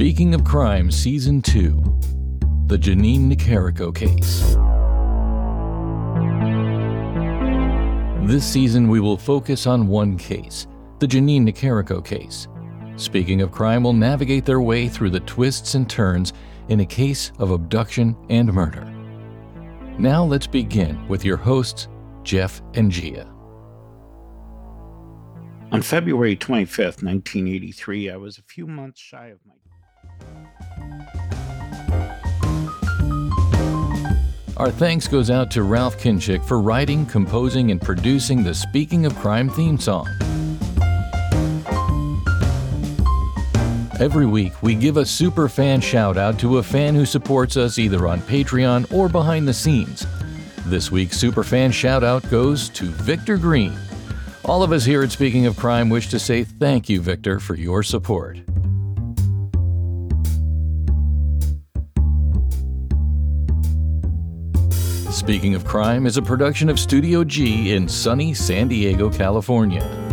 Speaking of Crime Season 2, The Janine Nicarico Case. This season we will focus on one case, the Janine Nicarico case. Speaking of Crime will navigate their way through the twists and turns in a case of abduction and murder. Now let's begin with your hosts, Jeff and Gia. On February 25th, 1983, I was a few months shy of my... Our thanks goes out to Ralph Kinchick for writing, composing, and producing the Speaking of Crime theme song. Every week, we give a super fan shout-out to a fan who supports us either on Patreon or behind the scenes. This week's super fan shout-out goes to Victor Green. All of us here at Speaking of Crime wish to say thank you, Victor, for your support. Speaking of Crime is a production of Studio G in sunny San Diego, California.